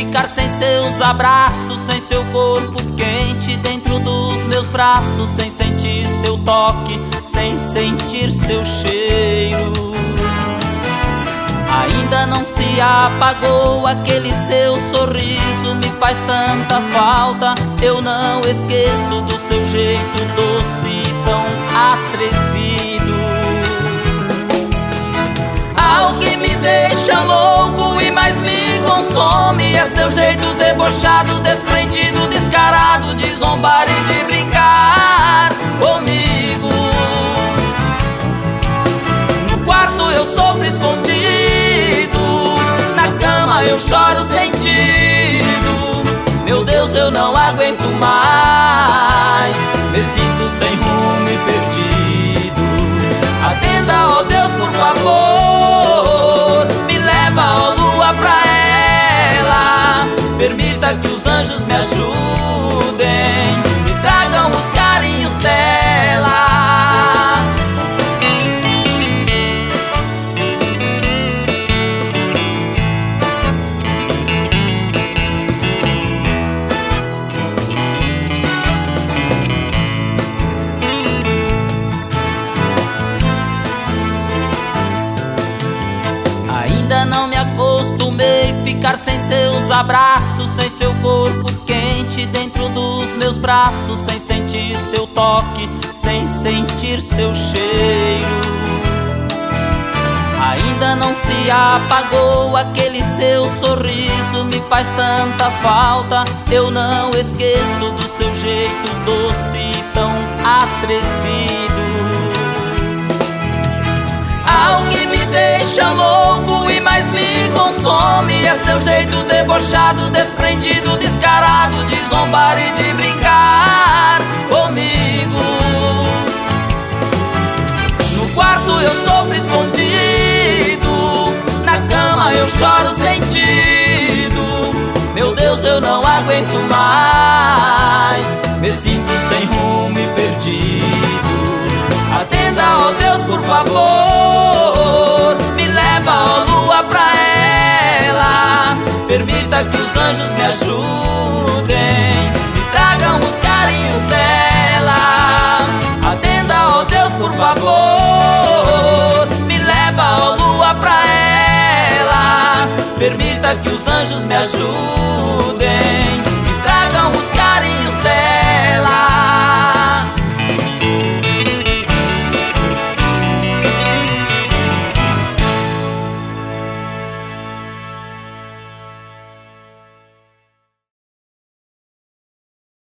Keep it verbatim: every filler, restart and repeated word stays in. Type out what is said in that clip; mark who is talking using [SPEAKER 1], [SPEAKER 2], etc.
[SPEAKER 1] ficar sem seus abraços, sem seu corpo quente dentro dos meus braços, sem sentir seu toque, sem sentir seu cheiro. Ainda não se apagou aquele seu sorriso, me faz tanta falta, eu não esqueço do seu jeito doce, tão atrevido. Algo que me deixa louco e mais me consome é seu jeito debochado, desprendido, descarado, de zombar e de brincar comigo. No quarto eu sofro escondido, na cama eu choro sentido. Meu Deus, eu não aguento mais, me sinto sem rumo e perdido. Atenda, ó Deus, por favor, me leva, ó lua, pra ela. Permita que os anjos me ajudem, me tragam os carinhos dela. Ainda não me acostumei ficar sem seus abraços, sem seu corpo quente dentro dos meus braços, sem sentir seu toque, sem sentir seu cheiro. Ainda não se apagou aquele seu sorriso, me faz tanta falta, eu não esqueço do seu jeito doce, tão atrevido. Algo que me deixa louco e mais me consome é seu jeito debochado, desprendido, descarado, de zombar e de brincar comigo. No quarto eu sofro escondido, na cama eu choro sentido. Meu Deus, eu não aguento mais, me sinto sem rumo e perdido. Atenda, ó Deus, por favor, me leva, ó lua, pra ela. Permita que os anjos me ajudem, me tragam os carinhos dela. Atenda, ó Deus, por favor, me leva, ó lua, pra ela. Permita que os anjos me ajudem,